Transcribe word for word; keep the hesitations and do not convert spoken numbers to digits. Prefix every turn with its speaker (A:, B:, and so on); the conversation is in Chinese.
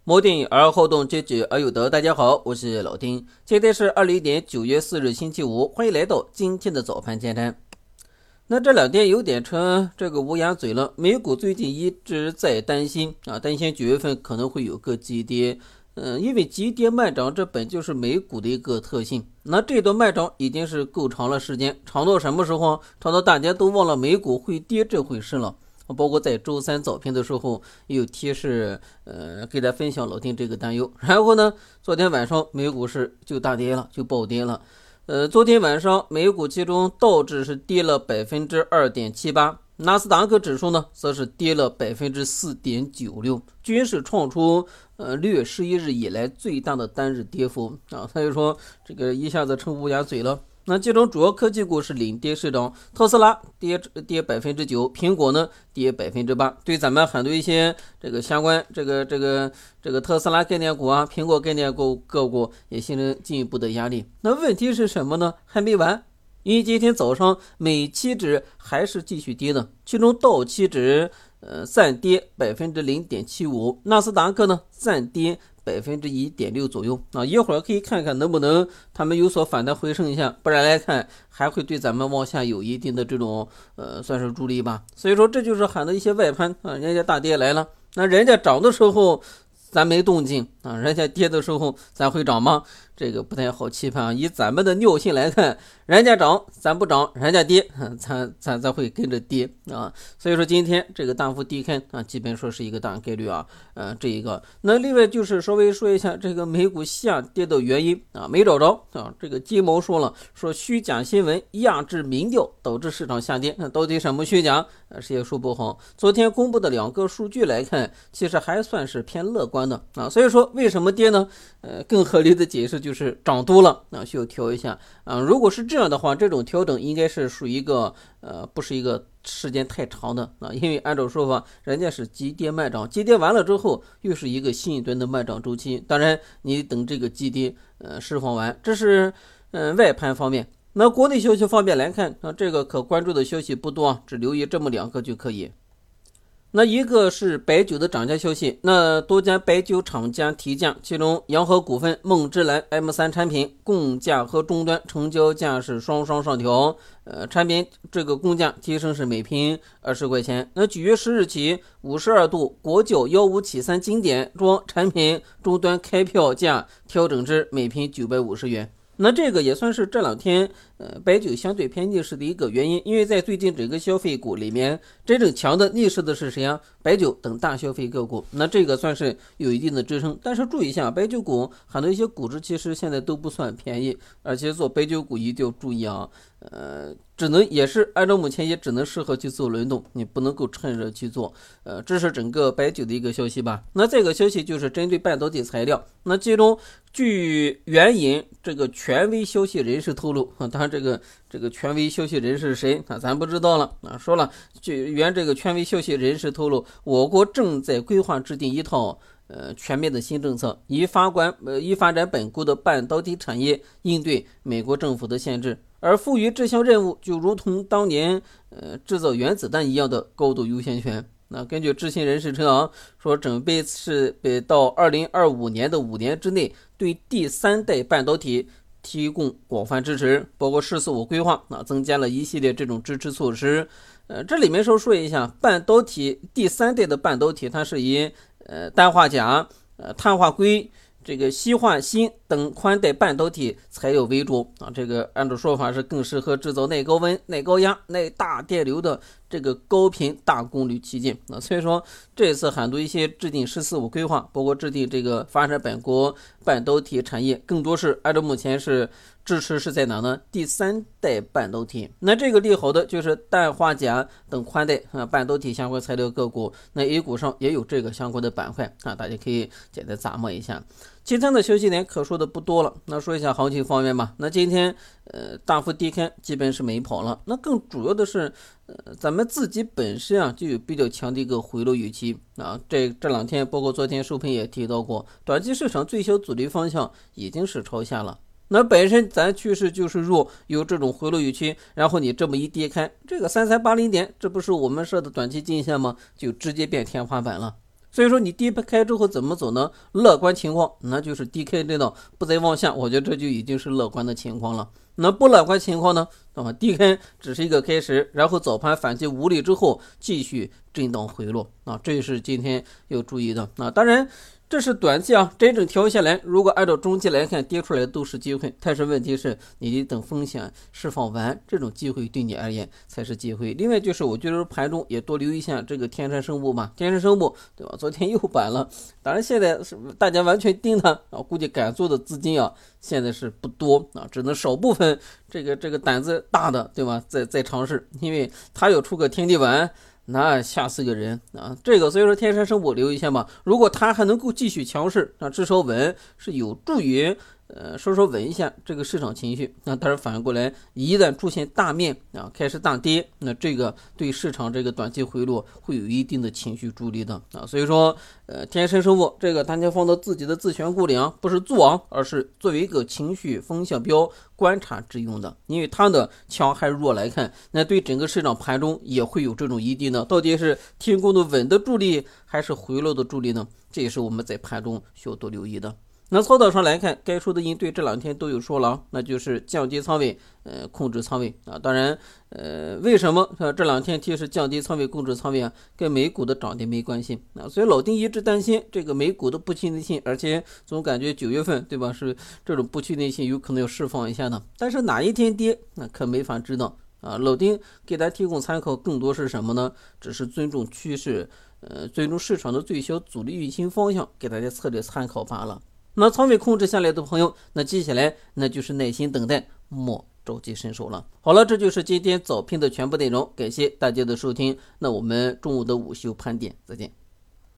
A: 摩定而后动，知止而有得。大家好，我是老丁，今天是二零年九月四日星期五，欢迎来到今天的早盘简单。那这两天有点成这个乌鸦嘴了，美股最近一直在担心啊，担心九月份可能会有个急跌。嗯，因为急跌慢涨，这本就是美股的一个特性。那这段慢涨已经是够长了时间，长到什么时候？长到大家都忘了美股会跌这回事了。包括在周三早评的时候也有提示，呃，给大家分享老丁这个担忧。然后呢，昨天晚上美股是就大跌了，就暴跌了。呃，昨天晚上美股其中道指是跌了 百分之二点七八， 纳斯达克指数呢则是跌了 百分之四点九六， 均是创出呃六月十一日以来最大的单日跌幅啊。所以说这个一下子成乌鸦嘴了。那其中主要科技股是领跌市涨，特斯拉跌跌 百分之九， 苹果呢跌 百分之八。 对咱们很多一些这个相关这个这个这个特斯拉概念股啊，苹果概念股个股也形成进一步的压力。那问题是什么呢？还没完，因为今天早上美期指还是继续跌的，其中道期指呃暂跌 百分之零点七五， 纳斯达克呢暂跌百分之一点六左右啊，一会儿可以看看能不能他们有所反弹回升一下，不然来看还会对咱们往下有一定的这种呃算是助力吧。所以说这就是喊的一些外盘啊，人家大跌来了，那人家涨的时候咱没动静啊，人家跌的时候咱会涨吗？这个不太好期盼啊。以咱们的尿性来看，人家涨咱不涨，人家跌咱咱咱会跟着跌啊。所以说今天这个大幅低开啊，基本说是一个大概率啊。呃，这一个那另外就是稍微说一下这个美股下跌的原因啊，没找着啊。这个金毛说了，说虚假新闻压制民调导致市场下跌，那到底什么虚假？啊，谁也说不好。昨天公布的两个数据来看，其实还算是偏乐观的啊。所以说为什么跌呢？呃，更合理的解释就是涨多了啊，需要调一下啊。如果是这样的话，这种调整应该是属于一个呃，不是一个时间太长的啊，因为按照说法，人家是急跌慢涨，急跌完了之后又是一个新一轮的慢涨周期。当然，你等这个急跌呃释放完，这是嗯、呃、外盘方面。那国内消息方面来看啊，这个可关注的消息不多啊，只留意这么两个就可以。那一个是白酒的涨价消息，那多家白酒厂家提价，其中洋河股份、梦之蓝 M 三 产品供价和终端成交价是双双上调，呃，产品这个供价提升是每瓶二十块钱。那九月十日起，五十二度国窖一五七三经典装产品终端开票价调整至每瓶九百五十元。那这个也算是这两天呃白酒相对偏逆势的一个原因，因为在最近整个消费股里面，真正强的逆势的是谁啊？白酒等大消费个股，那这个算是有一定的支撑。但是注意一下，白酒股很多一些估值其实现在都不算便宜，而且做白酒股一定要注意啊，呃，只能也是按照目前也只能适合去做轮动，你不能够趁热去做。呃，这是整个白酒的一个消息吧。那这个消息就是针对半导体材料，那其中据援引这个权威消息人士透露，啊，当然这个这个权威消息人士是谁啊，咱不知道了啊。说了，据原这个权威消息人士透露，我国正在规划制定一套呃全面的新政策，以发展呃以发展本国的半导体产业，应对美国政府的限制。而赋予这项任务就如同当年呃制造原子弹一样的高度优先权。那根据知情人士称啊，说准备是到二零二五年的五年之内，对第三代半导体提供广泛支持，包括“十四五”规划啊，增加了一系列这种支持措施。呃，这里面说说一下，半导体第三代的半导体，它是以呃氮化镓、呃碳化硅、这个硒化锌等宽带半导体材料为主啊，这个按照说法是更适合制造耐高温、耐高压、耐大电流的这个高频大功率器件。那所以说这次很多一些制定“十四五”规划，包括制定这个发展本国半导体产业，更多是按照目前是支持是在哪呢？第三代半导体。那这个利好的就是氮化镓等宽带啊半导体相关材料个股，那 A 股上也有这个相关的板块啊，大家可以简单咂摸一下。其他的消息呢可说的不多了，那说一下行情方面吧。那今天呃大幅低开，基本是没跑了。那更主要的是呃咱们自己本身啊就有比较强的一个回落预期啊。这这两天包括昨天收评也提到过，短期市场最小阻力方向已经是朝下了。那本身咱趋势就是弱，有这种回落预期，然后你这么一跌开，这个三三八零点，这不是我们设的短期均线吗？就直接变天花板了。 所以说你低开之后怎么走呢？乐观情况那就是低开震荡不再往下，我觉得这就已经是乐观的情况了。那不乐观情况呢？那么低开只是一个开始，然后早盘反击无力之后继续震荡回落啊，这是今天要注意的啊。当然这是短期啊，真正调下来，如果按照中期来看，跌出来都是机会。但是问题是，你得等风险释放完，这种机会对你而言才是机会。另外就是，我觉得盘中也多留意一下这个天山生物吧，天山生物对吧？昨天又板了，当然现在是大家完全盯它啊，估计敢做的资金啊，现在是不多啊，只能少部分这个这个胆子大的对吧，在在尝试，因为它要出个天地板。那吓死个人啊！这个所以说天山生物留一下吧。如果它还能够继续强势，那至少稳是有助于呃稍稍稳一下这个市场情绪。那但是反过来，一旦出现大面啊开始大跌，那这个对市场这个短期回落会有一定的情绪助力的啊。所以说呃天山生物这个大家放到自己的自选股里啊，不是做，而是作为一个情绪风向标观察之用的。因为它的强还弱来看，那对整个市场盘中也会有这种一定的，到底是天空的稳的助力还是回落的助力呢？这也是我们在盘中需要多留意的。那操作上来看，该说的应对这两天都有说了，那就是降低仓位，呃，控制仓位啊。当然，呃，为什么啊这两天提示降低仓位、控制仓位啊？跟美股的涨跌没关系啊。所以老丁一直担心这个美股的不确定性，而且总感觉九月份对吧，是这种不确定性有可能要释放一下的。但是哪一天跌，那可没法知道啊。老丁给大家提供参考，更多是什么呢？只是尊重趋势，呃，尊重市场的最小阻力运行方向，给大家策略参考罢了。那仓位控制下来的朋友，那接下来那就是耐心等待，莫着急伸手了。好了，这就是今天早评的全部内容，感谢大家的收听。那我们中午的午休盘点再见。